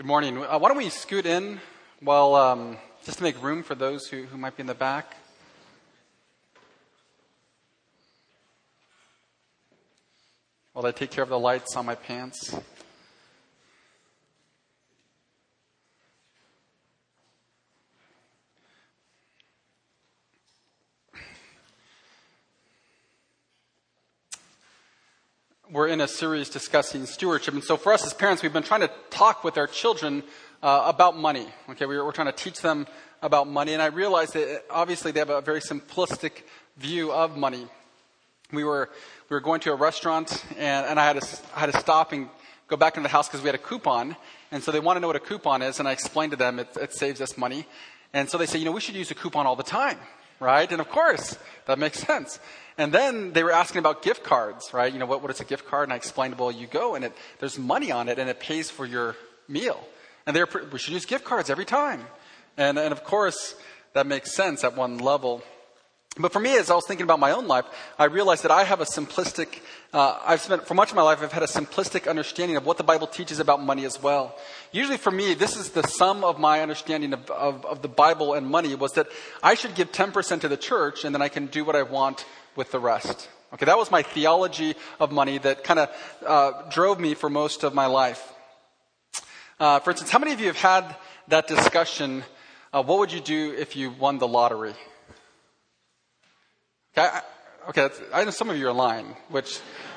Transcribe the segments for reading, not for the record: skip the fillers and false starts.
Good morning. Why don't we scoot in while just to make room for those who might be in the back. While I take care of the lights on my pants. We're in a series discussing stewardship. And so for us as parents, we've been trying to talk with our children about money. Okay, we're trying to teach them about money. And I realized that obviously they have a very simplistic view of money. We were going to a restaurant, and I had to stop and go back into the house because we had a coupon. And so they want to know what a coupon is, and I explained to them it saves us money. And so they say, we should use a coupon all the time, right? And of course, that makes sense. And then they were asking about gift cards, right? What is a gift card? And I explained, well, you go and there's money on it and it pays for your meal. And we should use gift cards every time. And of course, that makes sense at one level. But for me, as I was thinking about my own life, I realized that I have a simplistic, for much of my life, I've had a simplistic understanding of what the Bible teaches about money as well. Usually for me, this is the sum of my understanding of the Bible and money, was that I should give 10% to the church and then I can do what I want with the rest. Okay, that was my theology of money that kind of drove me for most of my life. For instance, how many of you have had that discussion, what would you do if you won the lottery? Okay, I know some of you are lying, which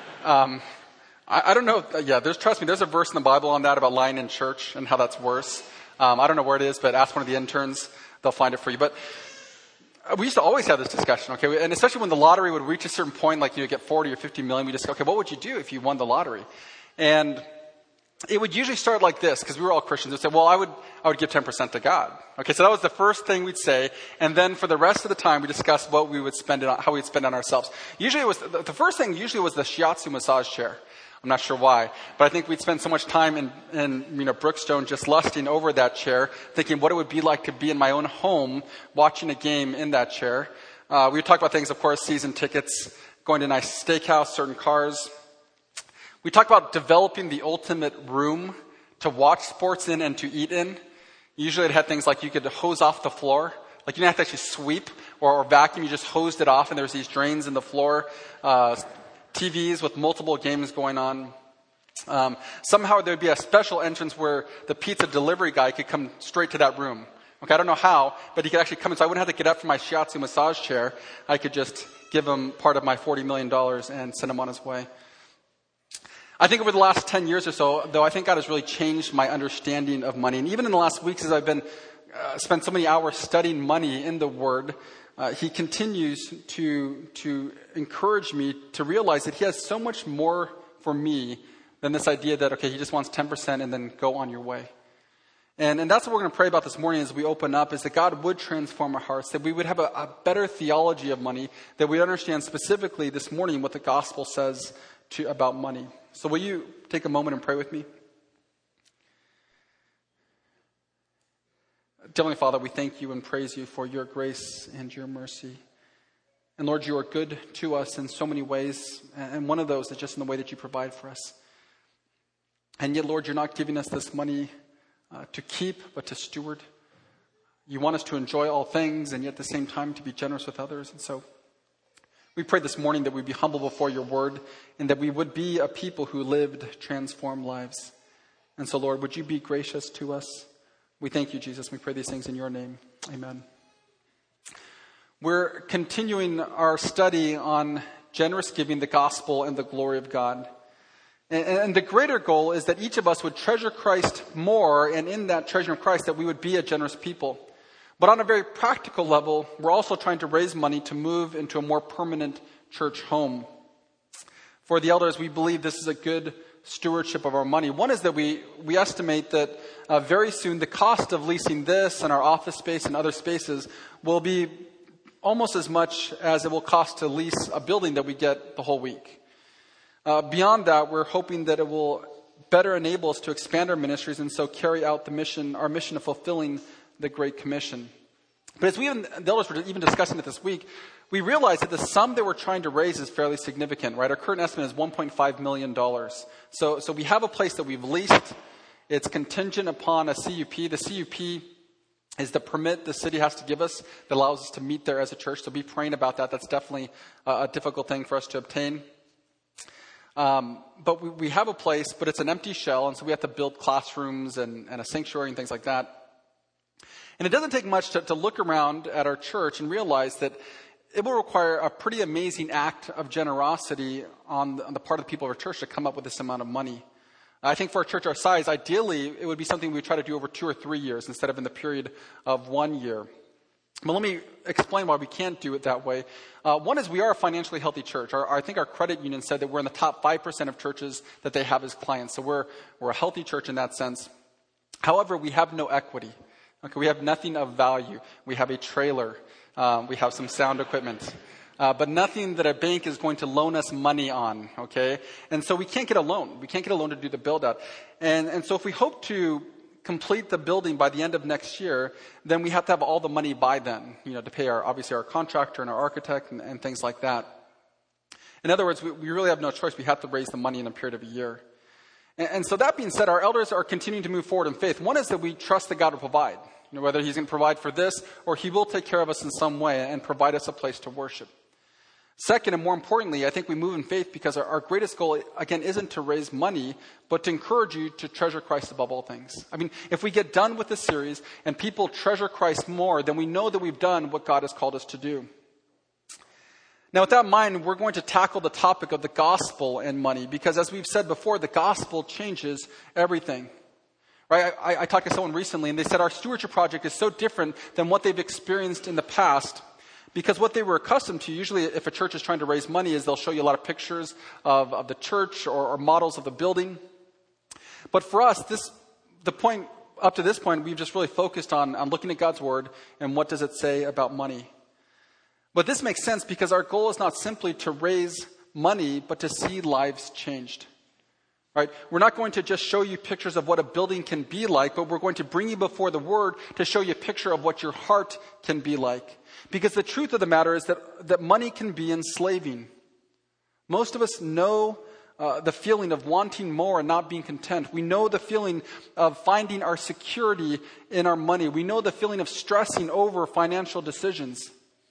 I don't know. Yeah, trust me, there's a verse in the Bible on that about lying in church and how that's worse. I don't know where it is, but ask one of the interns, they'll find it for you. But we used to always have this discussion, okay? And especially when the lottery would reach a certain point, like you get 40 or 50 million, we just go, okay, what would you do if you won the lottery? And it would usually start like this, because we were all Christians. We'd say, well, I would give 10% to God. Okay, so that was the first thing we'd say. And then for the rest of the time, we discussed what we would spend it on, how we'd spend it on ourselves. Usually it was, the first thing usually was the shiatsu massage chair. I'm not sure why, but I think we'd spend so much time in Brookstone just lusting over that chair, thinking what it would be like to be in my own home watching a game in that chair. We would talk about things, of course, season tickets, going to a nice steakhouse, certain cars. We talked about developing the ultimate room to watch sports in and to eat in. Usually it had things like you could hose off the floor. Like you didn't have to actually sweep or vacuum, you just hosed it off and there's these drains in the floor. TVs with multiple games going on. Somehow there'd be a special entrance where the pizza delivery guy could come straight to that room. Okay, I don't know how, but he could actually come in. So I wouldn't have to get up from my shiatsu massage chair. I could just give him part of my $40 million and send him on his way. I think over the last 10 years or so, though, I think God has really changed my understanding of money. And even in the last weeks, as I've been spent so many hours studying money in the Word, He continues to encourage me to realize that He has so much more for me than this idea that, okay, He just wants 10% and then go on your way. And that's what we're going to pray about this morning as we open up, is that God would transform our hearts, that we would have a better theology of money, that we understand specifically this morning what the gospel says about money. So will you take a moment and pray with me? Heavenly Father, we thank you and praise you for your grace and your mercy. And Lord, you are good to us in so many ways. And one of those is just in the way that you provide for us. And yet, Lord, you're not giving us this money to keep, but to steward. You want us to enjoy all things and yet at the same time to be generous with others. And so we pray this morning that we be humble before your word and that we would be a people who lived transformed lives. And so, Lord, would you be gracious to us? We thank you, Jesus. We pray these things in your name. Amen. We're continuing our study on generous giving, the gospel, and the glory of God. And the greater goal is that each of us would treasure Christ more, and in that treasure of Christ, that we would be a generous people. But on a very practical level, we're also trying to raise money to move into a more permanent church home. For the elders, we believe this is a good stewardship of our money. One is that we estimate that very soon the cost of leasing this and our office space and other spaces will be almost as much as it will cost to lease a building that we get the whole week. Beyond that, we're hoping that it will better enable us to expand our ministries and so carry out our mission of fulfilling the Great Commission. But as the elders were even discussing it this week, we realized that the sum that we're trying to raise is fairly significant, right? Our current estimate is $1.5 million. So we have a place that we've leased, It's contingent upon a CUP. The CUP is the permit the city has to give us that allows us to meet there as a church. So be praying about that. That's definitely a difficult thing for us to obtain. But we have a place, but it's an empty shell, and so we have to build classrooms and a sanctuary and things like that. And it doesn't take much to look around at our church and realize that it will require a pretty amazing act of generosity on the part of the people of our church to come up with this amount of money. I think for a church our size, ideally, it would be something we would try to do over 2 or 3 years instead of in the period of 1 year. But let me explain why we can't do it that way. One is we are a financially healthy church. I think our credit union said that we're in the top 5% of churches that they have as clients. So we're a healthy church in that sense. However, we have no equity. Okay, we have nothing of value. We have a trailer. We have some sound equipment. But nothing that a bank is going to loan us money on, okay? And so we can't get a loan. We can't get a loan to do the build-out. And so if we hope to complete the building by the end of next year, then we have to have all the money by then, to pay obviously our contractor and our architect and things like that. In other words, we really have no choice. We have to raise the money in a period of a year. And so that being said, our elders are continuing to move forward in faith. One is that we trust that God will provide, whether he's going to provide for this or he will take care of us in some way and provide us a place to worship. Second, and more importantly, I think we move in faith because our greatest goal, again, isn't to raise money, but to encourage you to treasure Christ above all things. I mean, if we get done with this series and people treasure Christ more, then we know that we've done what God has called us to do. Now, with that in mind, we're going to tackle the topic of the gospel and money because, as we've said before, the gospel changes everything. Right? I talked to someone recently, and they said our stewardship project is so different than what they've experienced in the past. Because what they were accustomed to, usually if a church is trying to raise money, is they'll show you a lot of pictures of the church or models of the building. But for us, up to this point, we've just really focused on looking at God's word and what does it say about money. But this makes sense because our goal is not simply to raise money, but to see lives changed. Right? We're not going to just show you pictures of what a building can be like, but we're going to bring you before the word to show you a picture of what your heart can be like. Because the truth of the matter is that money can be enslaving. Most of us know the feeling of wanting more and not being content. We know the feeling of finding our security in our money. We know the feeling of stressing over financial decisions.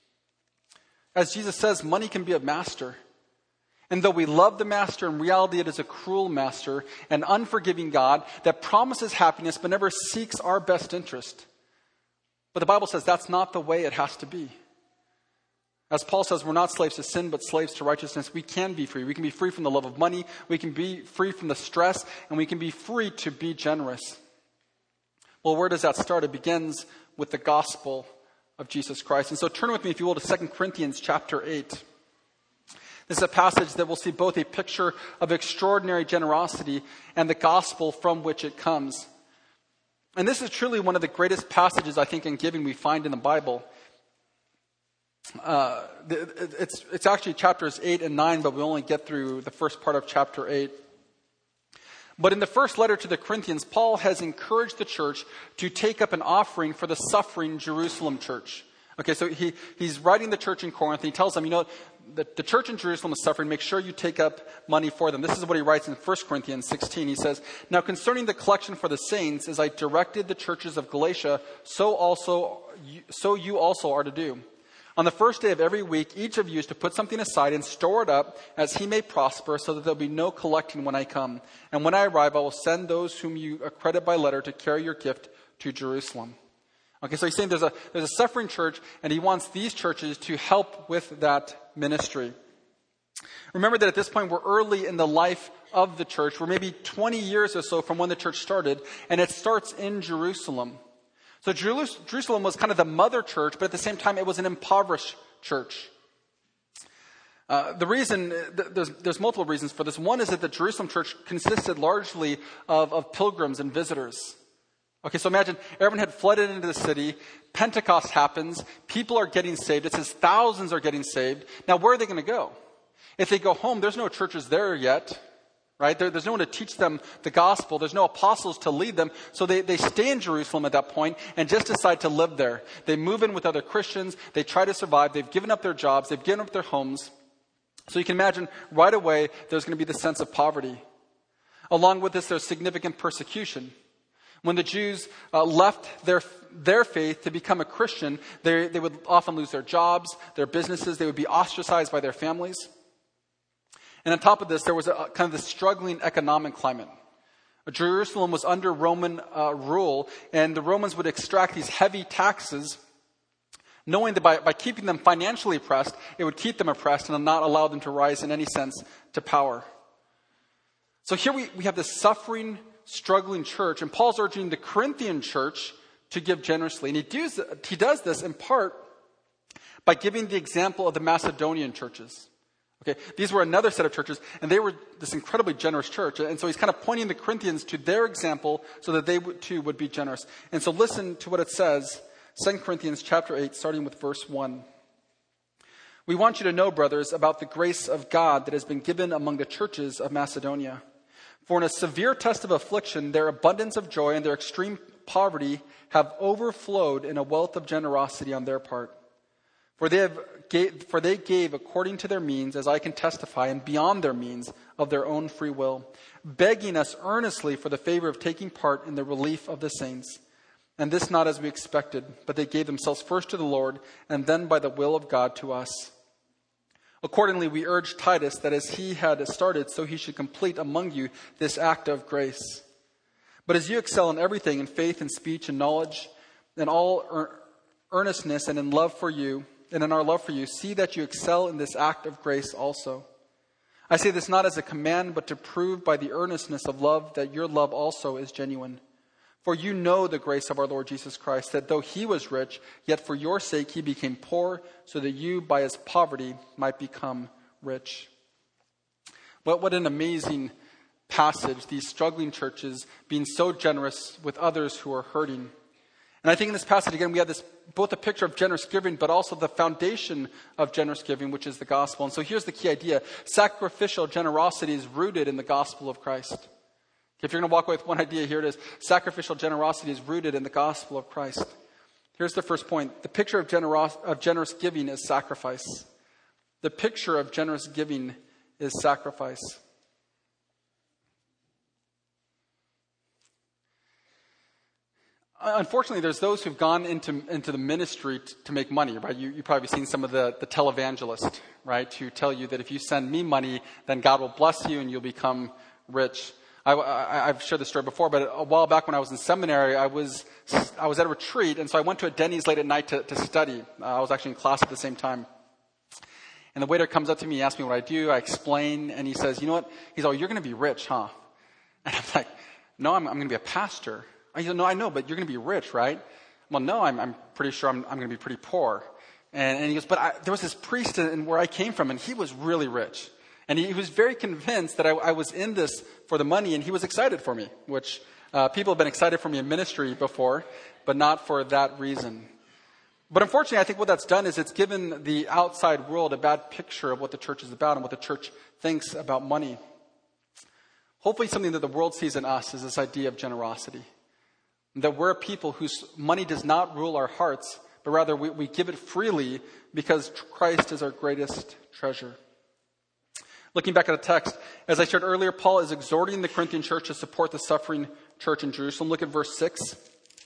As Jesus says, money can be a master. And though we love the master, in reality it is a cruel master, an unforgiving God that promises happiness but never seeks our best interest. But the Bible says that's not the way it has to be. As Paul says, we're not slaves to sin, but slaves to righteousness. We can be free. We can be free from the love of money. We can be free from the stress, and we can be free to be generous. Well, where does that start? It begins with the gospel of Jesus Christ. And so turn with me, if you will, to 2 Corinthians chapter 8. This is a passage that will see both a picture of extraordinary generosity and the gospel from which it comes. And this is truly one of the greatest passages, I think, in giving we find in the Bible. It's actually chapters 8 and 9, but we only get through the first part of chapter 8. But in the first letter to the Corinthians, Paul has encouraged the church to take up an offering for the suffering Jerusalem church. Okay, so he's writing the church in Corinth, and he tells them, the church in Jerusalem is suffering. Make sure you take up money for them. This is what he writes in 1 Corinthians 16. He says, "Now concerning the collection for the saints, as I directed the churches of Galatia, so you also are to do. On the first day of every week, each of you is to put something aside and store it up as he may prosper, so that there will be no collecting when I come. And when I arrive, I will send those whom you accredit by letter to carry your gift to Jerusalem." Okay, so he's saying there's a suffering church, and he wants these churches to help with that ministry. Remember that at this point, we're early in the life of the church. We're maybe 20 years or so from when the church started, and it starts in Jerusalem. So Jerusalem was kind of the mother church, but at the same time, it was an impoverished church. The reason, there's multiple reasons for this. One is that the Jerusalem church consisted largely of pilgrims and visitors. Okay, so imagine everyone had flooded into the city. Pentecost happens. People are getting saved. It says thousands are getting saved. Now, where are they going to go? If they go home, there's no churches there yet, right? There's no one to teach them the gospel. There's no apostles to lead them. So they stay in Jerusalem at that point and just decide to live there. They move in with other Christians. They try to survive. They've given up their jobs. They've given up their homes. So you can imagine right away there's going to be the sense of poverty. Along with this, there's significant persecution. When the Jews left their faith to become a Christian, they would often lose their jobs, their businesses. They would be ostracized by their families. And on top of this, there was a kind of this struggling economic climate. Jerusalem was under Roman rule, and the Romans would extract these heavy taxes, knowing that by keeping them financially oppressed, it would keep them oppressed and not allow them to rise in any sense to power. So here we have this suffering, struggling church, and Paul's urging the Corinthian church to give generously. And he does this in part by giving the example of the Macedonian churches. Okay, these were another set of churches, and they were this incredibly generous church. And so he's kind of pointing the Corinthians to their example so that they too would be generous. And so listen to what it says, 2 Corinthians chapter 8, starting with verse 1. We want you to know, brothers, about the grace of God that has been given among the churches of Macedonia. For in a severe test of affliction, their abundance of joy and their extreme poverty have overflowed in a wealth of generosity on their part. For they gave according to their means, as I can testify, and beyond their means of their own free will, begging us earnestly for the favor of taking part in the relief of the saints. And this not as we expected, but they gave themselves first to the Lord, and then by the will of God to us. Accordingly, we urge Titus that as he had started, so he should complete among you this act of grace. But as you excel in everything, in faith and speech and knowledge, in all earnestness and in love for you, and in our love for you, see that you excel in this act of grace also. I say this not as a command, but to prove by the earnestness of love that your love also is genuine. For you know the grace of our Lord Jesus Christ, that though he was rich, yet for your sake he became poor, so that you by his poverty might become rich. What an amazing passage, these struggling churches being so generous with others who are hurting. And I think in this passage, again, we have this both a picture of generous giving, but also the foundation of generous giving, which is the gospel. And so here's the key idea. Sacrificial generosity is rooted in the gospel of Christ. If you're going to walk away with one idea, here it is. Sacrificial generosity is rooted in the gospel of Christ. Here's the first point. The picture of generous giving is sacrifice. The picture of generous giving is sacrifice. Unfortunately, there's those who've gone into the ministry to make money, right? You've probably seen some of the televangelists, right? Who tell you that if you send me money, then God will bless you and you'll become rich. I've shared this story before, but a while back when I was in seminary, I was at a retreat, and so I went to a Denny's late at night to study. I was actually in class at the same time. And the waiter comes up to me, he asks me what I do, I explain, and he says, you know what? He's like, you're going to be rich, huh? And I'm like, no, I'm going to be a pastor. He said, no, I know, but you're going to be rich, right? Well, no, I'm pretty sure I'm going to be pretty poor. And he goes, but there was this priest in where I came from, and he was really rich. And he was very convinced that I was in this for the money, and he was excited for me, which people have been excited for me in ministry before, but not for that reason. But unfortunately, I think what that's done is it's given the outside world a bad picture of what the church is about and what the church thinks about money. Hopefully something that the world sees in us is this idea of generosity. That we're people whose money does not rule our hearts, but rather we give it freely because Christ is our greatest treasure. Looking back at the text, as I shared earlier, Paul is exhorting the Corinthian church to support the suffering church in Jerusalem. Look at verse 6.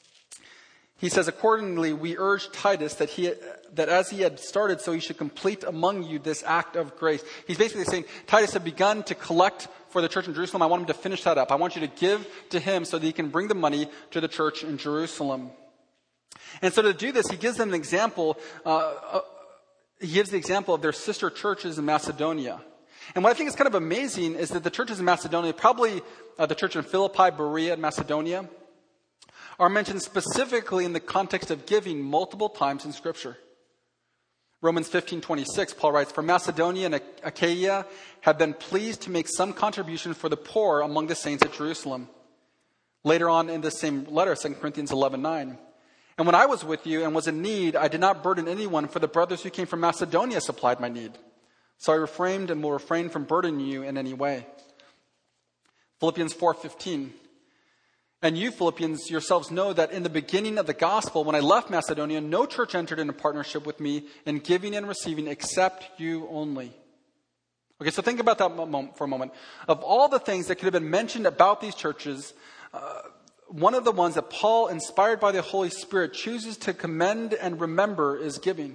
He says, accordingly, we urge Titus that as he had started, so he should complete among you this act of grace. He's basically saying, Titus had begun to collect for the church in Jerusalem. I want him to finish that up. I want you to give to him so that he can bring the money to the church in Jerusalem. And so to do this, he gives them an example. He gives the example of their sister churches in Macedonia. And what I think is kind of amazing is that the churches in Macedonia, probably the church in Philippi, Berea, and Macedonia, are mentioned specifically in the context of giving multiple times in Scripture. Romans 15:26, Paul writes, for Macedonia and Achaia have been pleased to make some contribution for the poor among the saints at Jerusalem. Later on in the same letter, 2 Corinthians 11:9. And when I was with you and was in need, I did not burden anyone, for the brothers who came from Macedonia supplied my need. So I refrained and will refrain from burdening you in any way. Philippians 4:15. And you, Philippians, yourselves know that in the beginning of the gospel, when I left Macedonia, no church entered into partnership with me in giving and receiving except you only. Okay, so think about that for a moment. Of all the things that could have been mentioned about these churches, one of the ones that Paul, inspired by the Holy Spirit, chooses to commend and remember is giving.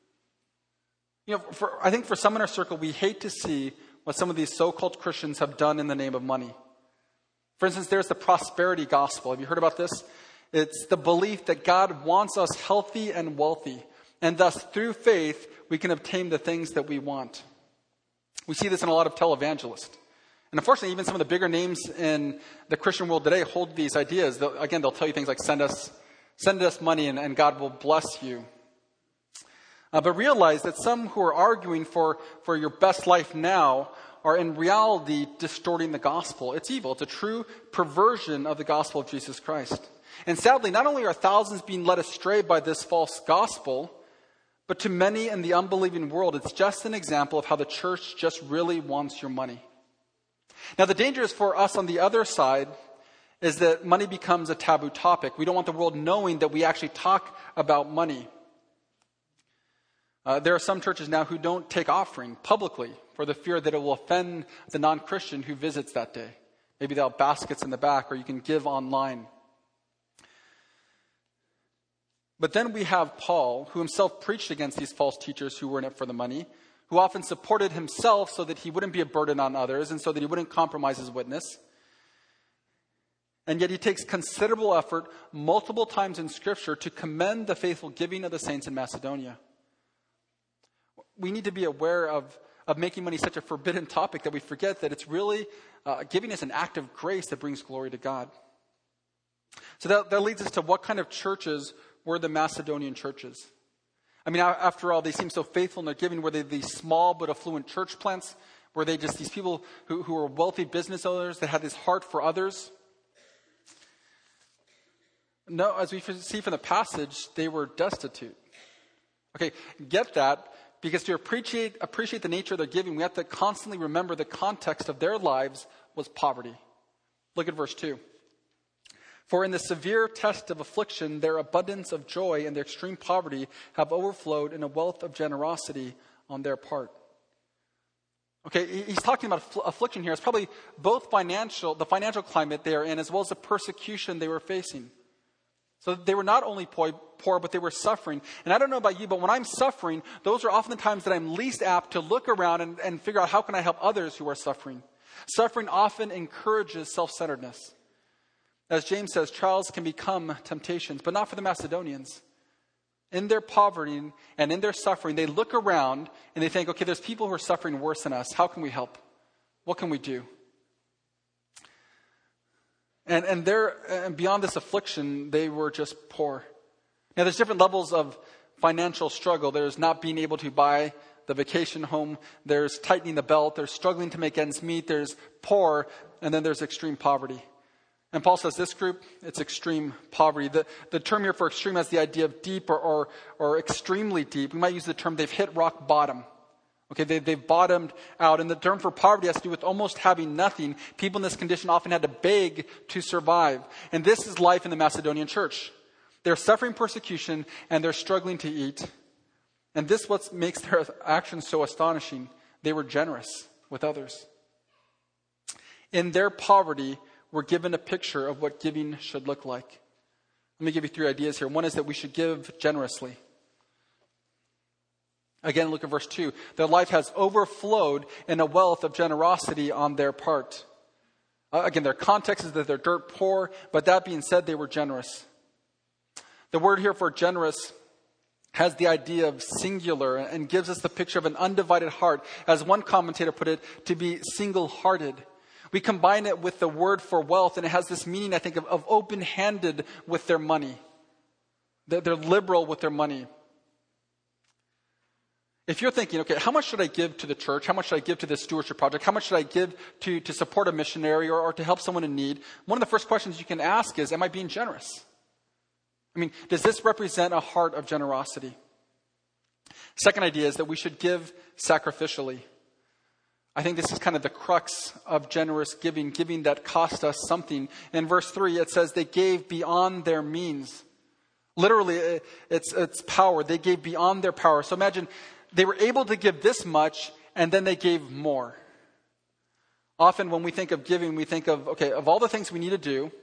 I think for some in our circle, we hate to see what some of these so-called Christians have done in the name of money. For instance, there's the prosperity gospel. Have you heard about this? It's the belief that God wants us healthy and wealthy, and thus through faith, we can obtain the things that we want. We see this in a lot of televangelists. And unfortunately, even some of the bigger names in the Christian world today hold these ideas. They'll tell you things like, send us money and God will bless you. But realize that some who are arguing for your best life now are in reality distorting the gospel. It's evil. It's a true perversion of the gospel of Jesus Christ. And sadly, not only are thousands being led astray by this false gospel, but to many in the unbelieving world, it's just an example of how the church just really wants your money. Now, the danger is for us on the other side is that money becomes a taboo topic. We don't want the world knowing that we actually talk about money. There are some churches now who don't take offering publicly for the fear that it will offend the non-Christian who visits that day. Maybe they'll have baskets in the back, or you can give online. But then we have Paul, who himself preached against these false teachers who were in it for the money, who often supported himself so that he wouldn't be a burden on others and so that he wouldn't compromise his witness. And yet he takes considerable effort multiple times in Scripture to commend the faithful giving of the saints in Macedonia. We need to be aware of making money such a forbidden topic that we forget that it's really giving us an act of grace that brings glory to God. So that leads us to what kind of churches were the Macedonian churches. I mean, after all, they seem so faithful in their giving. Were they these small but affluent church plants? Were they just these people who were wealthy business owners that had this heart for others? No, as we see from the passage, they were destitute. Okay, get that, because to appreciate the nature of their giving, we have to constantly remember the context of their lives was poverty. Look at verse 2. For in the severe test of affliction, their abundance of joy and their extreme poverty have overflowed in a wealth of generosity on their part. Okay, he's talking about affliction here. It's probably both the financial climate they are in, as well as the persecution they were facing. So they were not only poor, but they were suffering. And I don't know about you, but when I'm suffering, those are often the times that I'm least apt to look around and figure out how can I help others who are suffering. Suffering often encourages self-centeredness. As James says, trials can become temptations, but not for the Macedonians. In their poverty and in their suffering, they look around and they think, okay, there's people who are suffering worse than us. How can we help? What can we do? And beyond this affliction, they were just poor. Now, there's different levels of financial struggle. There's not being able to buy the vacation home. There's tightening the belt. There's struggling to make ends meet. There's poor. And then there's extreme poverty. And Paul says this group, it's extreme poverty. The term here for extreme has the idea of deep or extremely deep. We might use the term they've hit rock bottom. Okay, they've bottomed out. And the term for poverty has to do with almost having nothing. People in this condition often had to beg to survive. And this is life in the Macedonian church. They're suffering persecution and they're struggling to eat. And this is what makes their actions so astonishing. They were generous with others. In their poverty, we're given a picture of what giving should look like. Let me give you 3 ideas here. One is that we should give generously. Again, look at verse 2. Their life has overflowed in a wealth of generosity on their part. Again, their context is that they're dirt poor, but that being said, they were generous. The word here for generous has the idea of singular and gives us the picture of an undivided heart. As one commentator put it, to be single-hearted. We combine it with the word for wealth, and it has this meaning, I think, of open-handed with their money. They're liberal with their money. If you're thinking, okay, how much should I give to the church? How much should I give to this stewardship project? How much should I give to support a missionary or to help someone in need? One of the first questions you can ask is, am I being generous? I mean, does this represent a heart of generosity? Second idea is that we should give sacrificially. I think this is kind of the crux of generous giving that cost us something. In verse 3, it says they gave beyond their means. Literally, it's power. They gave beyond their power. So imagine they were able to give this much, and then they gave more. Often when we think of giving, we think of, okay, of all the things we need to do,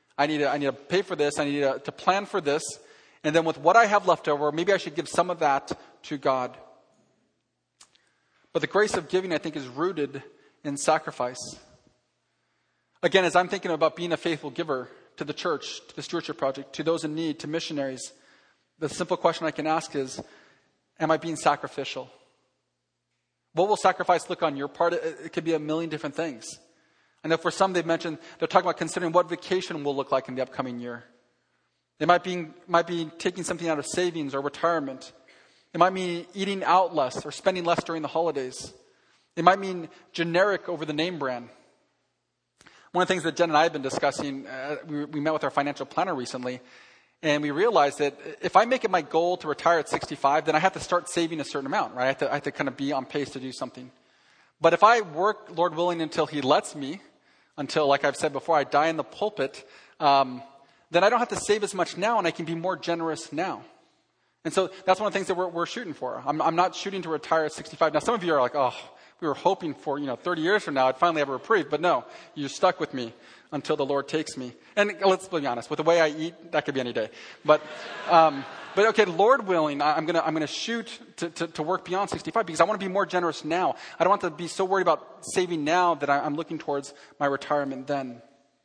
I need to pay for this. I need to plan for this. And then with what I have left over, maybe I should give some of that to God. But the grace of giving, I think, is rooted in sacrifice. Again, as I'm thinking about being a faithful giver to the church, to the Stewardship Project, to those in need, to missionaries, the simple question I can ask is, am I being sacrificial? What will sacrifice look on your part? It could be a million different things. I know for some they're talking about considering what vacation will look like in the upcoming year. It might be taking something out of savings or retirement. It might mean eating out less or spending less during the holidays. It might mean generic over the name brand. One of the things that Jen and I have been discussing, we met with our financial planner recently, and we realized that if I make it my goal to retire at 65, then I have to start saving a certain amount, right? I have to kind of be on pace to do something. But if I work, Lord willing, until He lets me, until, like I've said before, I die in the pulpit, then I don't have to save as much now, and I can be more generous now. And so that's one of the things that we're shooting for. I'm not shooting to retire at 65. Now, some of you are like, oh, we were hoping for, 30 years from now, I'd finally have a reprieve. But no, you're stuck with me until the Lord takes me. And let's be honest, with the way I eat, that could be any day. But okay, Lord willing, I'm gonna shoot to work beyond 65 because I want to be more generous now. I don't want to be so worried about saving now that I'm looking towards my retirement then.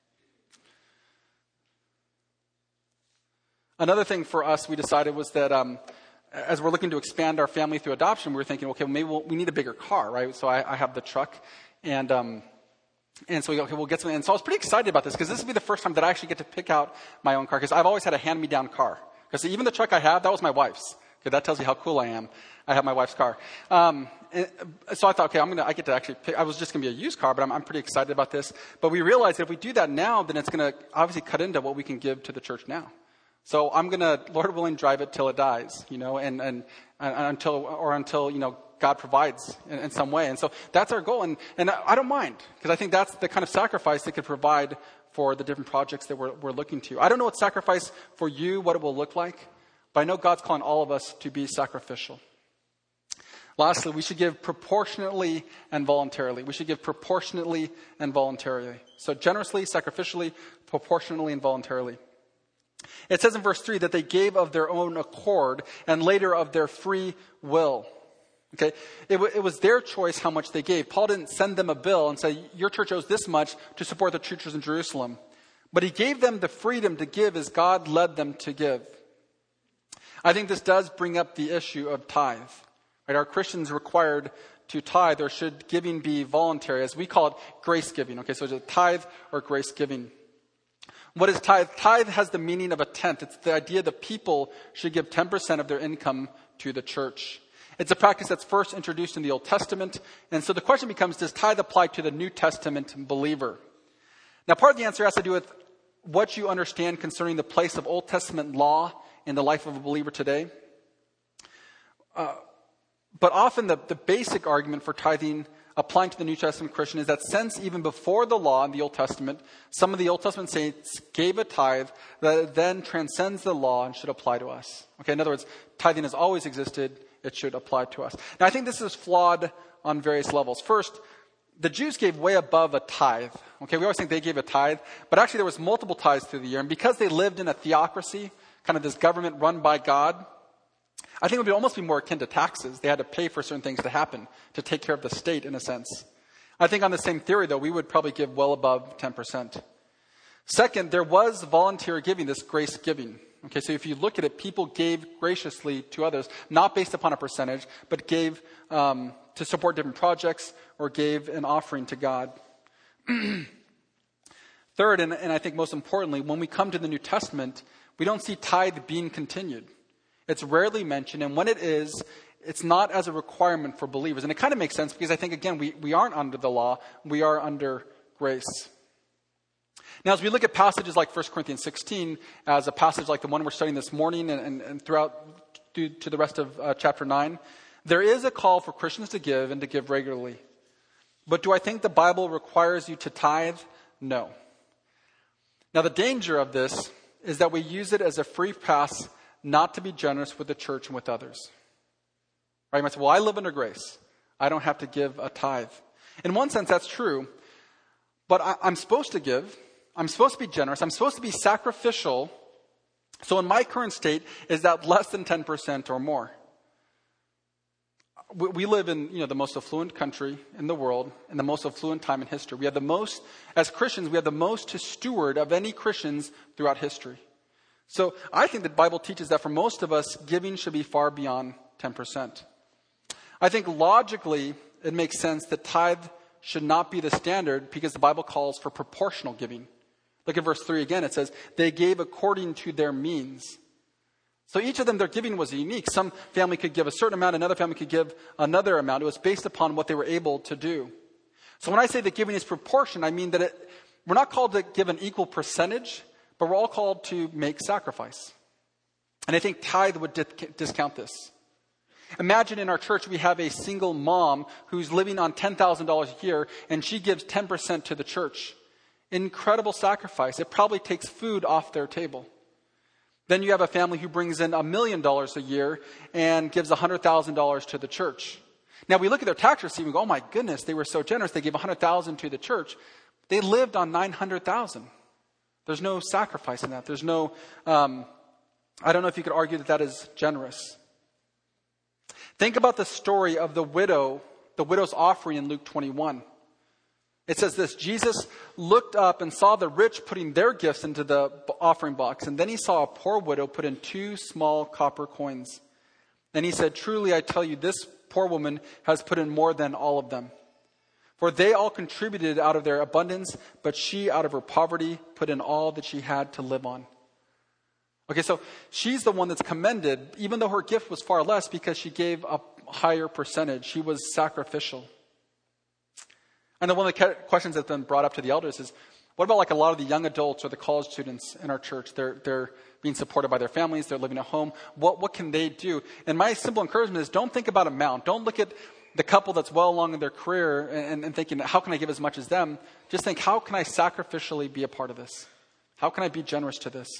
Another thing for us we decided was that as we're looking to expand our family through adoption, we were thinking, okay, well, maybe we need a bigger car, right? So I have the truck, and so we go, okay, we'll get something. And so I was pretty excited about this because this will be the first time that I actually get to pick out my own car because I've always had a hand-me-down car. Because even the truck I have, that was my wife's. Okay, that tells you how cool I am. I have my wife's car. So I thought, okay, I get to actually pick. I was just going to be a used car, but I'm pretty excited about this. But we realized that if we do that now, then it's going to obviously cut into what we can give to the church now. So I'm going to, Lord willing, drive it till it dies, and until God provides in some way. And so that's our goal. And I don't mind because I think that's the kind of sacrifice that could provide for the different projects that we're looking to. I don't know what sacrifice for you, what it will look like, but I know God's calling all of us to be sacrificial. Lastly, we should give proportionately and voluntarily. We should give proportionately and voluntarily. So generously, sacrificially, proportionally, and voluntarily. It says in verse 3 that they gave of their own accord and later of their free will. Okay, it was their choice how much they gave. Paul didn't send them a bill and say, your church owes this much to support the churches in Jerusalem. But he gave them the freedom to give as God led them to give. I think this does bring up the issue of tithe. Right? Are Christians required to tithe, or should giving be voluntary? As we call it, grace giving. Okay, so is it tithe or grace giving? What is tithe? Tithe has the meaning of a tenth. It's the idea that people should give 10% of their income to the church. It's a practice that's first introduced in the Old Testament. And so the question becomes, does tithe apply to the New Testament believer? Now, part of the answer has to do with what you understand concerning the place of Old Testament law in the life of a believer today. But often the basic argument for tithing applying to the New Testament Christian is that since even before the law in the Old Testament, some of the Old Testament saints gave a tithe that then transcends the law and should apply to us. Okay, in other words, tithing has always existed. It should apply to us. Now, I think this is flawed on various levels. First, the Jews gave way above a tithe. Okay, we always think they gave a tithe, but actually there was multiple tithes through the year. And because they lived in a theocracy, kind of this government run by God, I think it would almost be more akin to taxes. They had to pay for certain things to happen, to take care of the state in a sense. I think on the same theory, though, we would probably give well above 10%. Second, there was volunteer giving, this grace giving. Okay, so if you look at it, people gave graciously to others, not based upon a percentage, but gave to support different projects or gave an offering to God. Third, and I think most importantly, when we come to the New Testament, we don't see tithe being continued. It's rarely mentioned, and when it is, it's not as a requirement for believers. And it kind of makes sense because I think, again, we aren't under the law. We are under grace. Now, as we look at passages like 1 Corinthians 16, as a passage like the one we're studying this morning and throughout to the rest of chapter 9, there is a call for Christians to give and to give regularly. But do I think the Bible requires you to tithe? No. Now, the danger of this is that we use it as a free pass not to be generous with the church and with others. Right? You might say, well, I live under grace. I don't have to give a tithe. In one sense, that's true. But I'm supposed to give. I'm supposed to be generous. I'm supposed to be sacrificial. So in my current state, is that less than 10% or more? We live in, the most affluent country in the world, in the most affluent time in history. We have the most, as Christians, we have the most to steward of any Christians throughout history. So I think the Bible teaches that for most of us, giving should be far beyond 10%. I think logically, it makes sense that tithe should not be the standard because the Bible calls for proportional giving. Look at verse 3 again. It says, they gave according to their means. So each of them, their giving was unique. Some family could give a certain amount, another family could give another amount. It was based upon what they were able to do. So when I say that giving is proportion, I mean that we're not called to give an equal percentage, but we're all called to make sacrifice. And I think tithe would discount this. Imagine in our church we have a single mom who's living on $10,000 a year, and she gives 10% to the church. Incredible sacrifice. It probably takes food off their table. Then you have a family who brings in $1 million a year and gives $100,000 to the church. Now we look at their tax receipt and we go, oh my goodness, they were so generous. They gave $100,000 to the church. They lived on $900,000. There's no sacrifice in that. There's no, I don't know if you could argue that is generous. Think about the story of the widow's offering in Luke 21. It says this, Jesus looked up and saw the rich putting their gifts into the offering box. And then he saw a poor widow put in 2 small copper coins. Then he said, truly, I tell you, this poor woman has put in more than all of them. For they all contributed out of their abundance, but she out of her poverty put in all that she had to live on. Okay, so she's the one that's commended, even though her gift was far less because she gave a higher percentage. She was sacrificial. And then one of the questions that's been brought up to the elders is, what about like a lot of the young adults or the college students in our church? They're being supported by their families. They're living at home. What can they do? And my simple encouragement is don't think about amount. Don't look at the couple that's well along in their career and thinking, how can I give as much as them? Just think, how can I sacrificially be a part of this? How can I be generous to this?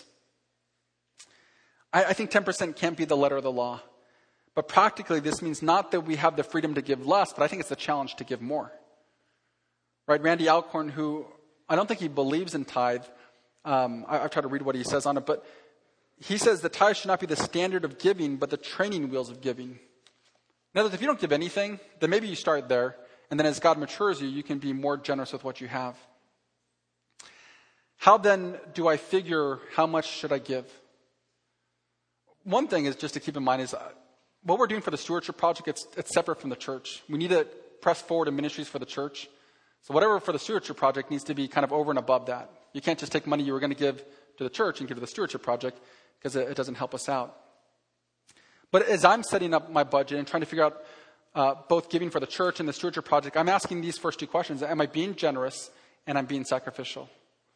I think 10% can't be the letter of the law. But practically, this means not that we have the freedom to give less, but I think it's the challenge to give more. Right, Randy Alcorn, who I don't think he believes in tithe. I've tried to read what he says on it, but he says that tithe should not be the standard of giving, but the training wheels of giving. In other words, if you don't give anything, then maybe you start there, and then as God matures you, you can be more generous with what you have. How then do I figure how much should I give? One thing is just to keep in mind is what we're doing for the stewardship project, it's separate from the church. We need to press forward in ministries for the church. So whatever for the stewardship project needs to be kind of over and above that. You can't just take money you were going to give to the church and give to the stewardship project because it doesn't help us out. But as I'm setting up my budget and trying to figure out both giving for the church and the stewardship project, I'm asking these first 2 questions. Am I being generous and I'm being sacrificial?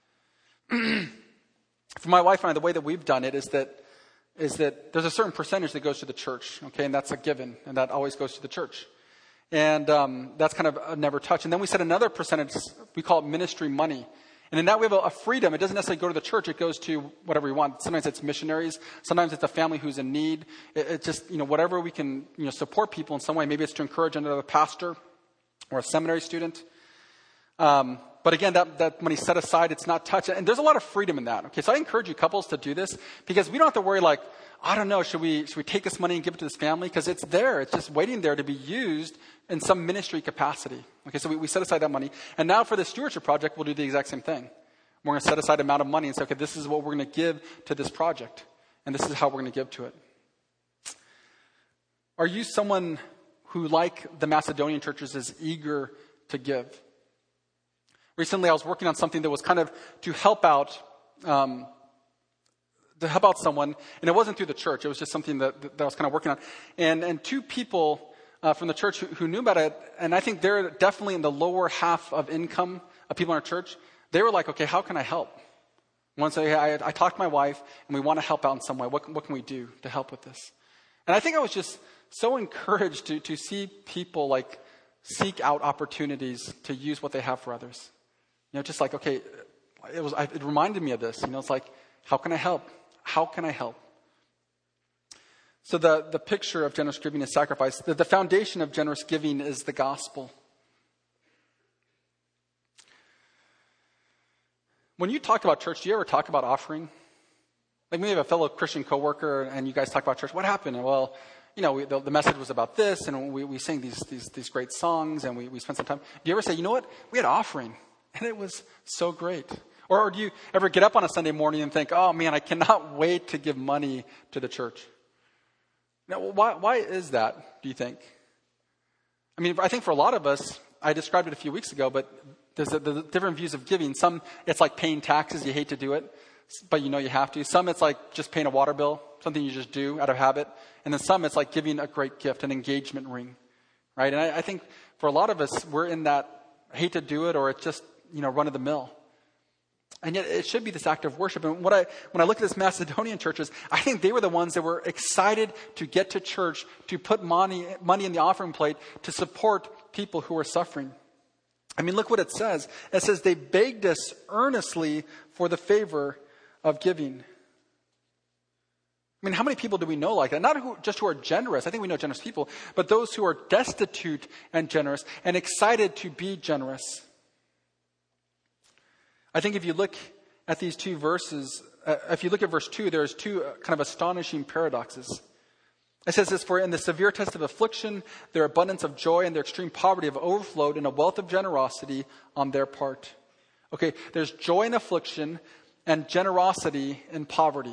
For my wife and I, the way that we've done it is that there's a certain percentage that goes to the church, okay, and that's a given, and that always goes to the church. And that's kind of a never touch. And then we set another percentage, we call it ministry money. And in that we have a freedom. It doesn't necessarily go to the church. It goes to whatever we want. Sometimes it's missionaries. Sometimes it's a family who's in need. It's just, whatever we can, support people in some way. Maybe it's to encourage another pastor or a seminary student. But again, that money set aside, it's not touched. And there's a lot of freedom in that. Okay, so I encourage you couples to do this because we don't have to worry like, I don't know, should we take this money and give it to this family? Because it's there. It's just waiting there to be used in some ministry capacity. Okay, so we set aside that money. And now for the stewardship project, we'll do the exact same thing. We're going to set aside an amount of money and say, okay, this is what we're going to give to this project. And this is how we're going to give to it. Are you someone who, like the Macedonian churches, is eager to give? Recently, I was working on something that was kind of to help out someone, and it wasn't through the church. It was just something that I was kind of working on. And 2 people from the church who knew about it, and I think they're definitely in the lower half of income of people in our church. They were like, okay, how can I help? One said, hey, I talked to my wife, and we want to help out in some way. What can we do to help with this? And I think I was just so encouraged to see people like seek out opportunities to use what they have for others. Just like, okay, it reminded me of this. It's like, how can I help? How can I help? So the picture of generous giving is sacrifice. The foundation of generous giving is the gospel. When you talk about church, do you ever talk about offering? Like, we have a fellow Christian coworker, and you guys talk about church. What happened? And, well, the message was about this, and we sang these great songs, and we spent some time. Do you ever say, you know what? We had offering, and it was so great. Or do you ever get up on a Sunday morning and think, oh, man, I cannot wait to give money to the church? Now, why is that, do you think? I mean, I think for a lot of us, I described it a few weeks ago, but there's the different views of giving. Some, it's like paying taxes. You hate to do it, but you know you have to. Some, it's like just paying a water bill, something you just do out of habit. And then some, it's like giving a great gift, an engagement ring, right? And I think for a lot of us, we're in that hate to do it, or it's just, run of the mill. And yet it should be this act of worship. And when I look at this Macedonian churches, I think they were the ones that were excited to get to church, to put money in the offering plate to support people who were suffering. I mean, look what it says. It says they begged us earnestly for the favor of giving. I mean, how many people do we know like that? Not just who are generous. I think we know generous people, but those who are destitute and generous and excited to be generous. I think if you look at these two verses, if you look at verse 2, there's two kind of astonishing paradoxes. It says this, for in the severe test of affliction, their abundance of joy and their extreme poverty have overflowed in a wealth of generosity on their part. Okay, there's joy in affliction and generosity in poverty.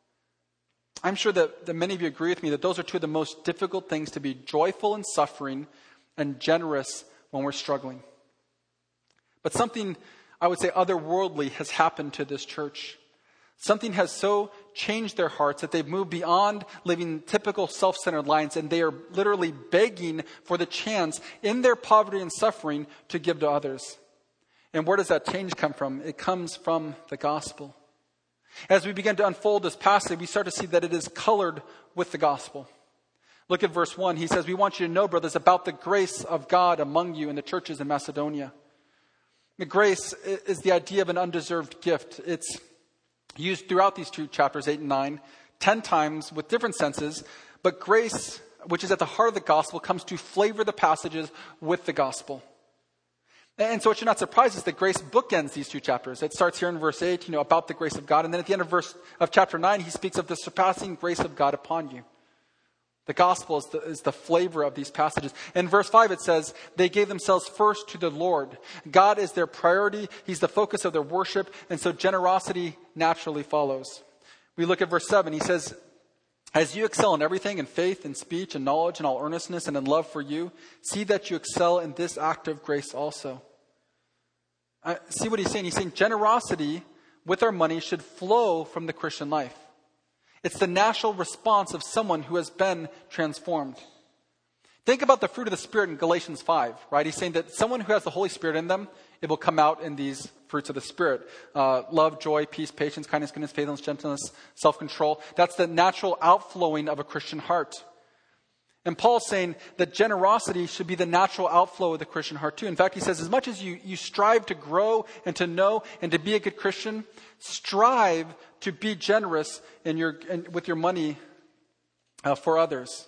I'm sure that many of you agree with me that those are two of the most difficult things, to be joyful in suffering and generous when we're struggling. But something, I would say, otherworldly has happened to this church. Something has so changed their hearts that they've moved beyond living typical self-centered lives, and they are literally begging for the chance in their poverty and suffering to give to others. And where does that change come from? It comes from the gospel. As we begin to unfold this passage, we start to see that it is colored with the gospel. Look at verse 1. He says, we want you to know, brothers, about the grace of God among you in the churches in Macedonia. The grace is the idea of an undeserved gift. It's used throughout these two chapters, 8 and 9, 10 times with different senses. But grace, which is at the heart of the gospel, comes to flavor the passages with the gospel. And so it should not surprise us that grace bookends these two chapters. It starts here in verse 8, about the grace of God. And then at the end of chapter 9, he speaks of the surpassing grace of God upon you. The gospel is the flavor of these passages. In verse 5, it says, they gave themselves first to the Lord. God is their priority. He's the focus of their worship. And so generosity naturally follows. We look at verse 7. He says, as you excel in everything, in faith, in speech, in knowledge, in all earnestness, and in love for you, see that you excel in this act of grace also. See what he's saying? He's saying generosity with our money should flow from the Christian life. It's the natural response of someone who has been transformed. Think about the fruit of the Spirit in Galatians 5, right? He's saying that someone who has the Holy Spirit in them, it will come out in these fruits of the Spirit. Love, joy, peace, patience, kindness, goodness, faithfulness, gentleness, self-control. That's the natural outflowing of a Christian heart. And Paul's saying that generosity should be the natural outflow of the Christian heart too. In fact, he says, as much as you strive to grow and to know and to be a good Christian, strive to be generous with your money for others.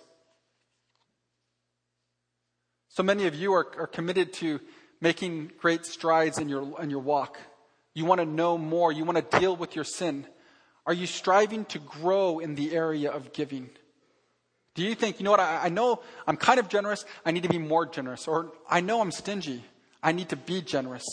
So many of you are committed to making great strides in your walk. You want to know more. You want to deal with your sin. Are you striving to grow in the area of giving? Do you think, I know I'm kind of generous, I need to be more generous. Or I know I'm stingy, I need to be generous.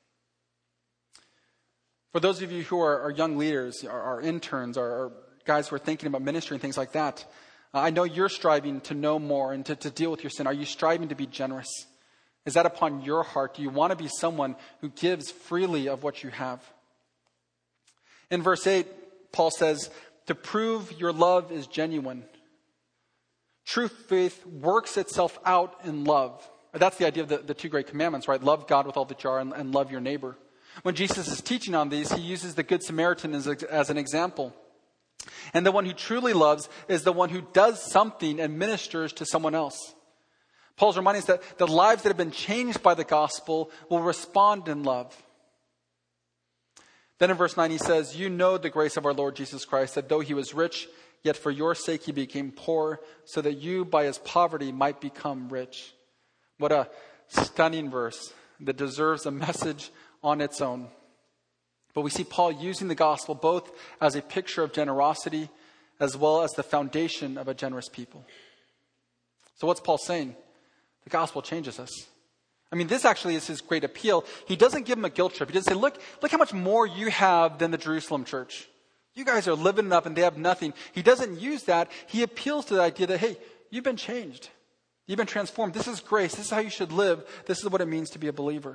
For those of you who are young leaders, are interns, or guys who are thinking about ministry and things like that, I know you're striving to know more and to deal with your sin. Are you striving to be generous? Is that upon your heart? Do you want to be someone who gives freely of what you have? In verse 8, Paul says, to prove your love is genuine. True faith works itself out in love. That's the idea of the two great commandments, right? Love God with all that you are and love your neighbor. When Jesus is teaching on these, he uses the Good Samaritan as an example. And the one who truly loves is the one who does something and ministers to someone else. Paul's reminding us that the lives that have been changed by the gospel will respond in love. Then in verse 9 he says, you know the grace of our Lord Jesus Christ, that though he was rich, yet for your sake he became poor, so that you by his poverty might become rich. What a stunning verse that deserves a message on its own. But we see Paul using the gospel both as a picture of generosity as well as the foundation of a generous people. So what's Paul saying? The gospel changes us. I mean, this actually is his great appeal. He doesn't give them a guilt trip. He doesn't say, look how much more you have than the Jerusalem church. You guys are living it up and they have nothing. He doesn't use that. He appeals to the idea that, hey, you've been changed. You've been transformed. This is grace. This is how you should live. This is what it means to be a believer.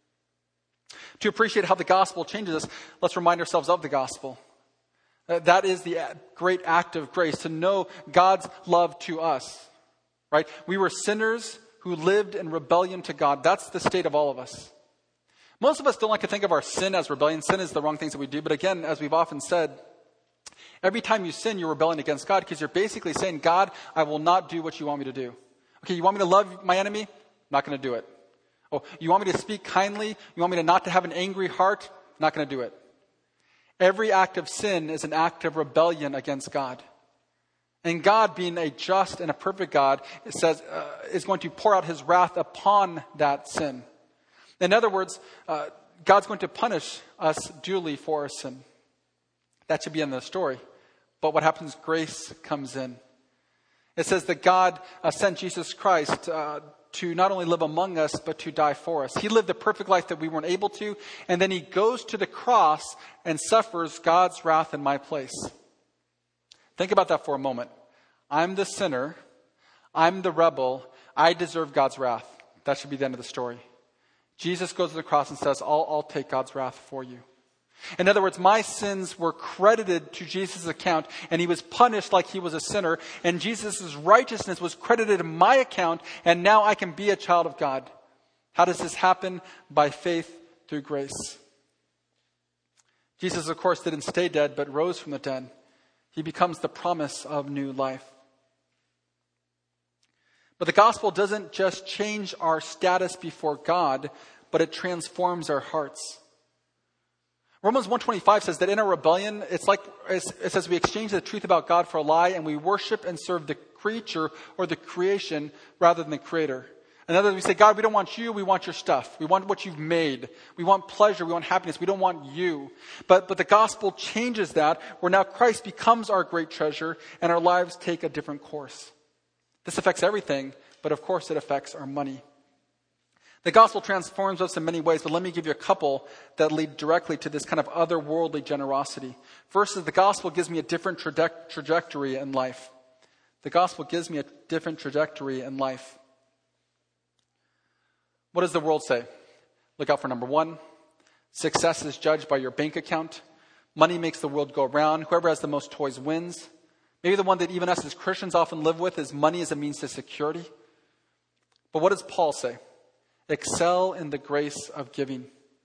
To appreciate how the gospel changes us, let's remind ourselves of the gospel. That is the great act of grace, to know God's love to us. Right? We were sinners who lived in rebellion to God. That's the state of all of us. Most of us don't like to think of our sin as rebellion. Sin is the wrong things that we do. But again, as we've often said, every time you sin, you're rebelling against God because you're basically saying, God, I will not do what you want me to do. Okay, you want me to love my enemy? I'm not going to do it. Oh, you want me to speak kindly? You want me to not to have an angry heart? Not going to do it. Every act of sin is an act of rebellion against God. And God, being a just and a perfect God, it says, is going to pour out his wrath upon that sin. In other words, God's going to punish us duly for our sin. That should be in the story. But what happens? Grace comes in. It says that God sent Jesus Christ to not only live among us, but to die for us. He lived the perfect life that we weren't able to. And then he goes to the cross and suffers God's wrath in my place. Think about that for a moment. I'm the sinner. I'm the rebel. I deserve God's wrath. That should be the end of the story. Jesus goes to the cross and says, I'll take God's wrath for you. In other words, my sins were credited to Jesus' account, and he was punished like he was a sinner, and Jesus' righteousness was credited in my account, and now I can be a child of God. How does this happen? By faith through grace. Jesus, of course, didn't stay dead, but rose from the dead. He becomes the promise of new life. But the gospel doesn't just change our status before God, but it transforms our hearts. Romans 1:25 says that in our rebellion, it says we exchange the truth about God for a lie, and we worship and serve the creature or the creation rather than the creator. In other words, we say, God, we don't want you, we want your stuff. We want what you've made. We want pleasure, we want happiness, we don't want you. But the gospel changes that, where now Christ becomes our great treasure, and our lives take a different course. This affects everything, but of course it affects our money. The gospel transforms us in many ways, but let me give you a couple that lead directly to this kind of otherworldly generosity. First is the gospel gives me a different trajectory in life. The gospel gives me a different trajectory in life. What does the world say? Look out for number one. Success is judged by your bank account. Money makes the world go round. Whoever has the most toys wins. Maybe the one that even us as Christians often live with is money as a means to security. But what does Paul say? Excel in the grace of giving.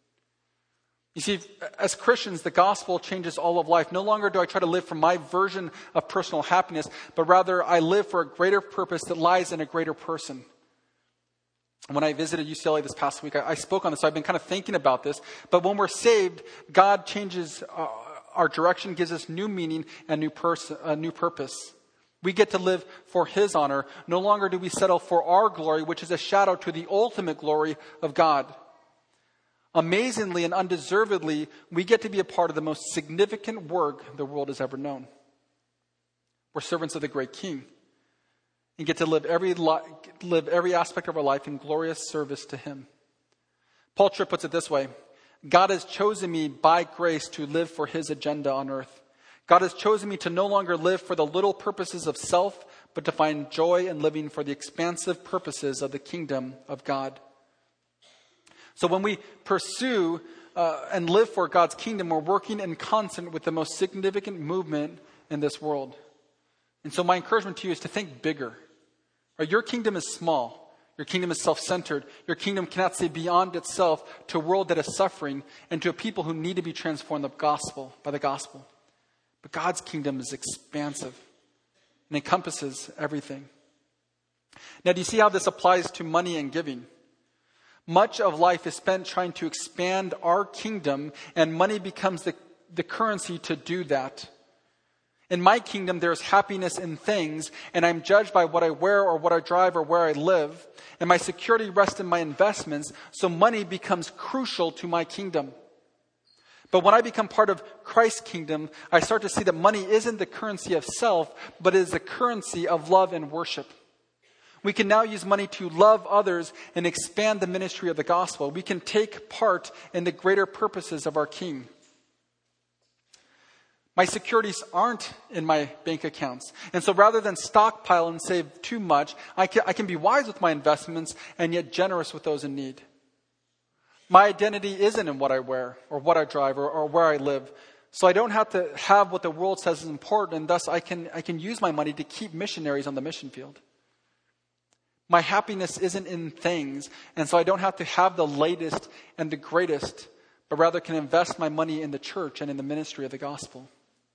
You see, as Christians, the gospel changes all of life. No longer do I try to live for my version of personal happiness, but rather I live for a greater purpose that lies in a greater person. When I visited UCLA this past week, I spoke on this, so I've been kind of thinking about this. But when we're saved, God changes our direction, gives us new meaning and a new purpose. We get to live for his honor. No longer do we settle for our glory, which is a shadow to the ultimate glory of God. Amazingly and undeservedly, we get to be a part of the most significant work the world has ever known. We're servants of the great King and get to live every aspect of our life in glorious service to him. Paul Tripp puts it this way: God has chosen me by grace to live for his agenda on earth. God has chosen me to no longer live for the little purposes of self, but to find joy in living for the expansive purposes of the kingdom of God. So when we pursue and live for God's kingdom, we're working in concert with the most significant movement in this world. And so my encouragement to you is to think bigger. Right? Your kingdom is small. Your kingdom is self-centered. Your kingdom cannot see beyond itself to a world that is suffering and to a people who need to be transformed by the gospel. But God's kingdom is expansive and encompasses everything. Now, do you see how this applies to money and giving? Much of life is spent trying to expand our kingdom, and money becomes the currency to do that. In my kingdom, there's happiness in things, and I'm judged by what I wear or what I drive or where I live, and my security rests in my investments, so money becomes crucial to my kingdom. But when I become part of Christ's kingdom, I start to see that money isn't the currency of self, but is the currency of love and worship. We can now use money to love others and expand the ministry of the gospel. We can take part in the greater purposes of our King. My securities aren't in my bank accounts. And so rather than stockpile and save too much, I can be wise with my investments and yet generous with those in need. My identity isn't in what I wear or what I drive or where I live. So I don't have to have what the world says is important, and thus I can use my money to keep missionaries on the mission field. My happiness isn't in things, and so I don't have to have the latest and the greatest, but rather can invest my money in the church and in the ministry of the gospel.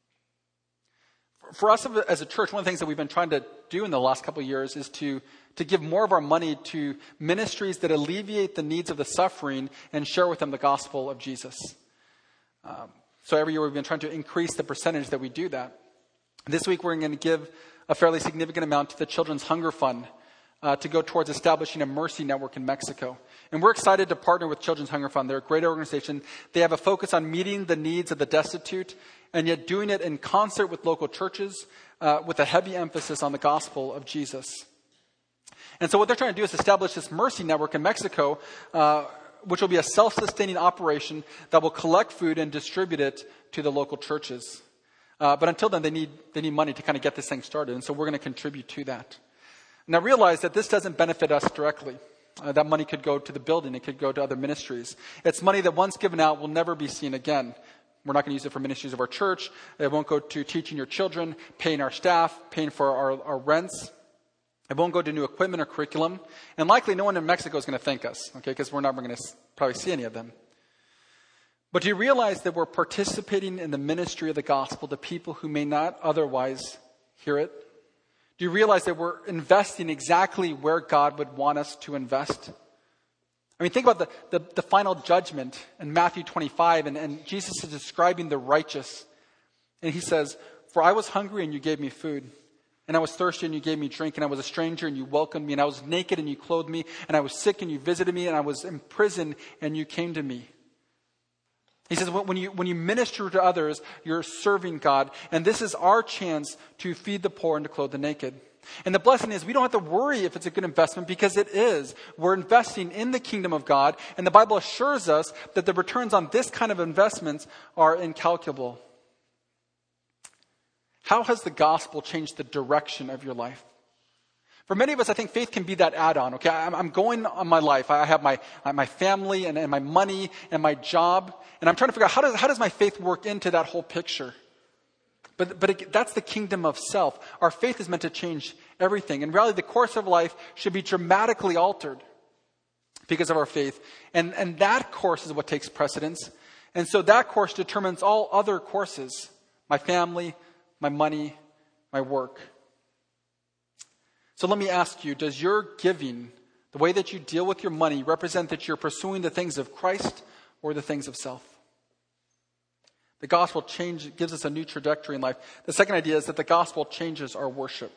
For us as a church, one of the things that we've been trying to do in the last couple of years is to give more of our money to ministries that alleviate the needs of the suffering and share with them the gospel of Jesus. So every year we've been trying to increase the percentage that we do that. This week we're going to give a fairly significant amount to the Children's Hunger Fund to go towards establishing a mercy network in Mexico. And we're excited to partner with Children's Hunger Fund. They're a great organization. They have a focus on meeting the needs of the destitute and yet doing it in concert with local churches with a heavy emphasis on the gospel of Jesus. And so what they're trying to do is establish this mercy network in Mexico, which will be a self-sustaining operation that will collect food and distribute it to the local churches. But until then, they need money to kind of get this thing started. And so we're going to contribute to that. Now realize that this doesn't benefit us directly. That money could go to the building. It could go to other ministries. It's money that once given out will never be seen again. We're not going to use it for ministries of our church. It won't go to teaching your children, paying our staff, paying for our rents. It won't go to new equipment or curriculum. And likely no one in Mexico is going to thank us, okay, because we're not going to probably see any of them. But do you realize that we're participating in the ministry of the gospel to people who may not otherwise hear it? Do you realize that we're investing exactly where God would want us to invest? I mean, think about the final judgment in Matthew 25, and Jesus is describing the righteous. And he says, "For I was hungry and you gave me food. And I was thirsty and you gave me drink, and I was a stranger and you welcomed me, and I was naked and you clothed me, and I was sick and you visited me, and I was in prison and you came to me." He says, when you minister to others, you're serving God, and this is our chance to feed the poor and to clothe the naked. And the blessing is we don't have to worry if it's a good investment, because it is. We're investing in the kingdom of God, and the Bible assures us that the returns on this kind of investments are incalculable. How has the gospel changed the direction of your life? For many of us, I think faith can be that add-on. Okay, I'm going on my life. I have my family and my money and my job, and I'm trying to figure out how does my faith work into that whole picture. But that's the kingdom of self. Our faith is meant to change everything. In reality, the course of life should be dramatically altered because of our faith, and that course is what takes precedence. And so that course determines all other courses: my family, my money, my work. So let me ask you, does your giving, the way that you deal with your money, represent that you're pursuing the things of Christ or the things of self? The gospel gives us a new trajectory in life. The second idea is that the gospel changes our worship.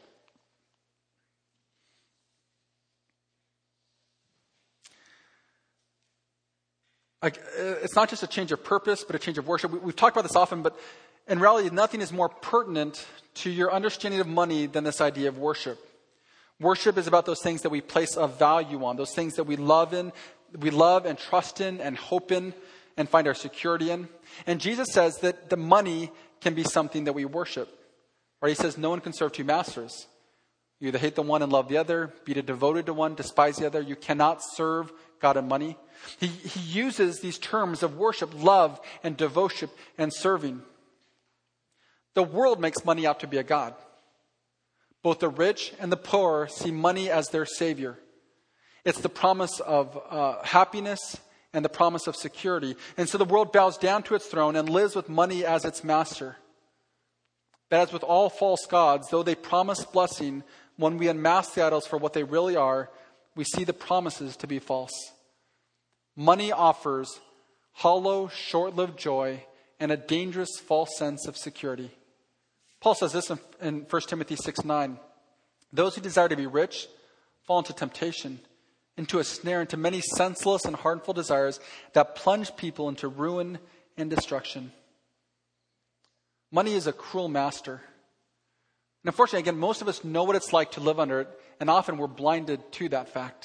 It's not just a change of purpose, but a change of worship. We've talked about this often, but in reality, nothing is more pertinent to your understanding of money than this idea of worship. Worship is about those things that we place a value on, those things that we love and trust in and hope in and find our security in. And Jesus says that the money can be something that we worship. Right? He says no one can serve two masters. You either hate the one and love the other, be devoted to one, despise the other. You cannot serve God and money. He uses these terms of worship, love, and devotion and serving. The world makes money out to be a god. Both the rich and the poor see money as their savior. It's the promise of happiness and the promise of security. And so the world bows down to its throne and lives with money as its master. But as with all false gods, though they promise blessing, when we unmask the idols for what they really are, we see the promises to be false. Money offers hollow, short-lived joy and a dangerous false sense of security. Paul says this in 1 Timothy 6:9. Those who desire to be rich fall into temptation, into a snare, into many senseless and harmful desires that plunge people into ruin and destruction. Money is a cruel master. And unfortunately, again, most of us know what it's like to live under it, and often we're blinded to that fact.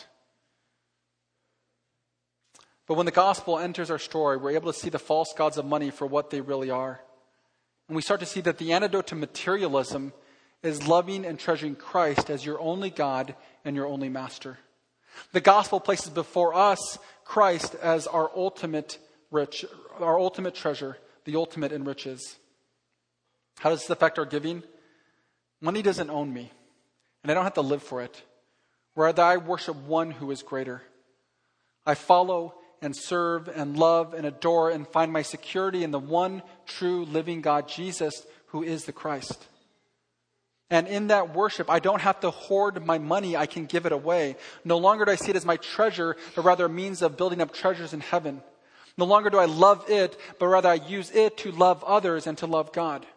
But when the gospel enters our story, we're able to see the false gods of money for what they really are. And we start to see that the antidote to materialism is loving and treasuring Christ as your only God and your only master. The gospel places before us Christ as our ultimate treasure, the ultimate in riches. How does this affect our giving? Money doesn't own me, and I don't have to live for it. Rather, I worship one who is greater. I follow and serve and love and adore and find my security in the one true living God, Jesus, who is the Christ. And in that worship, I don't have to hoard my money. I can give it away. No longer do I see it as my treasure, but rather a means of building up treasures in heaven. No longer do I love it, but rather I use it to love others and to love God.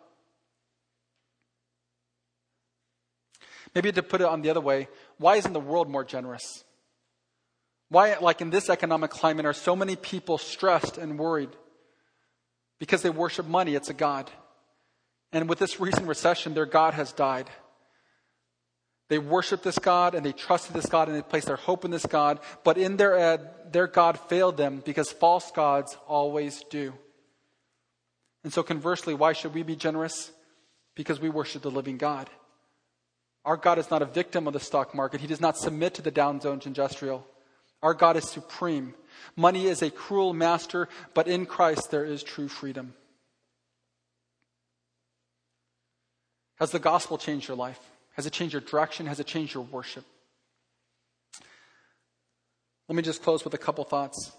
Maybe to put it on the other way, why isn't the world more generous? Why, like in this economic climate, are so many people stressed and worried? Because they worship money. It's a god. And with this recent recession, their god has died. They worship this God and they trusted this God and they placed their hope in this God. But in their God failed them because false gods always do. And so conversely, why should we be generous? Because we worship the living God. Our God is not a victim of the stock market. He does not submit to the Dow Jones Industrial. Our God is supreme. Money is a cruel master, but in Christ there is true freedom. Has the gospel changed your life? Has it changed your direction? Has it changed your worship? Let me just close with a couple thoughts.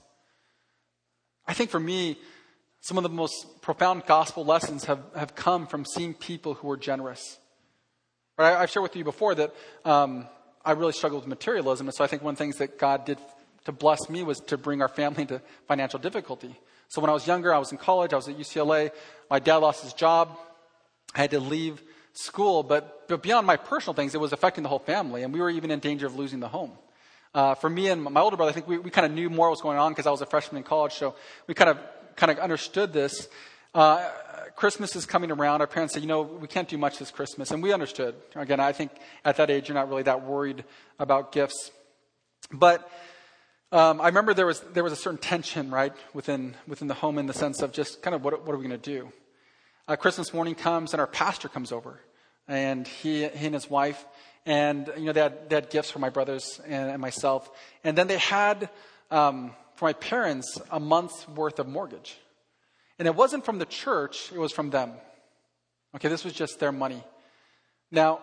I think for me, some of the most profound gospel lessons have come from seeing people who are generous. Right? I've shared with you before that I really struggled with materialism, and so I think one of the things that God did to bless me was to bring our family into financial difficulty. So when I was younger, I was in college, I was at UCLA, my dad lost his job, I had to leave school, but beyond my personal things, it was affecting the whole family, and we were even in danger of losing the home. For me and my older brother, I think we kind of knew more what was going on because I was a freshman in college, so we kind of understood this. Christmas is coming around. Our parents said, we can't do much this Christmas. And we understood. Again, I think at that age, you're not really that worried about gifts. But I remember there was a certain tension, right, within the home in the sense of just kind of what are we going to do? Christmas morning comes and our pastor comes over. And he and his wife, and they had gifts for my brothers and myself. And then they had, for my parents, a month's worth of mortgage. And it wasn't from the church, it was from them. Okay, this was just their money. Now,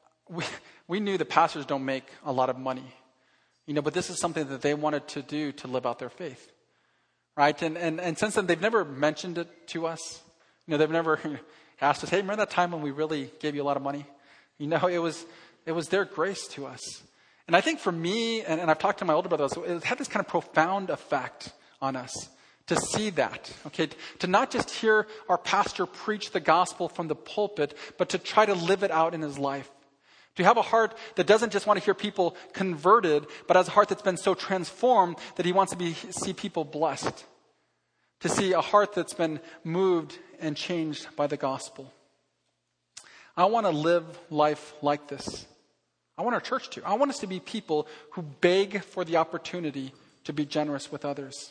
we knew the pastors don't make a lot of money, but this is something that they wanted to do to live out their faith, right? And since then, they've never mentioned it to us. They've never asked us, hey, remember that time when we really gave you a lot of money? It was their grace to us. And I think for me, and I've talked to my older brother, so it had this kind of profound effect on us. To see that, okay, to not just hear our pastor preach the gospel from the pulpit, but to try to live it out in his life. To have a heart that doesn't just want to hear people converted, but has a heart that's been so transformed that he wants to see people blessed. To see a heart that's been moved and changed by the gospel. I want to live life like this. I want our church to. I want us to be people who beg for the opportunity to be generous with others.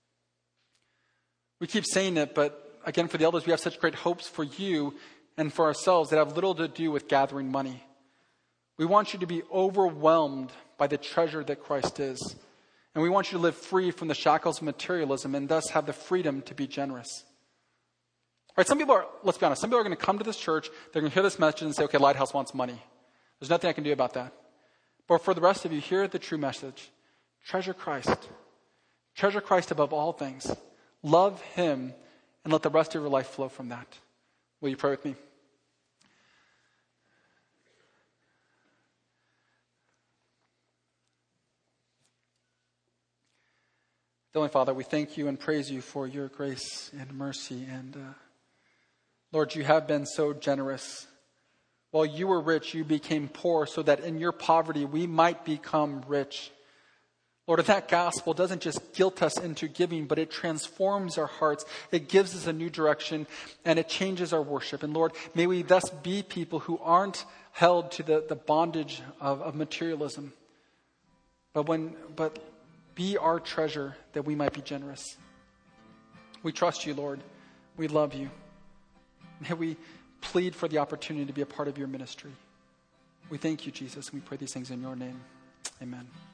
We keep saying it, but again, for the elders, we have such great hopes for you and for ourselves that have little to do with gathering money. We want you to be overwhelmed by the treasure that Christ is. And we want you to live free from the shackles of materialism and thus have the freedom to be generous. All right, let's be honest, some people are going to come to this church, they're going to hear this message and say, okay, Lighthouse wants money. There's nothing I can do about that. But for the rest of you, hear the true message. Treasure Christ. Treasure Christ above all things. Love him and let the rest of your life flow from that. Will you pray with me? Heavenly Father, we thank you and praise you for your grace and mercy. And Lord, you have been so generous. While you were rich, you became poor so that in your poverty we might become rich. Lord, that gospel doesn't just guilt us into giving, but it transforms our hearts. It gives us a new direction, and it changes our worship. And Lord, may we thus be people who aren't held to the bondage of materialism, but be our treasure that we might be generous. We trust you, Lord. We love you. May we plead for the opportunity to be a part of your ministry. We thank you, Jesus, and we pray these things in your name. Amen.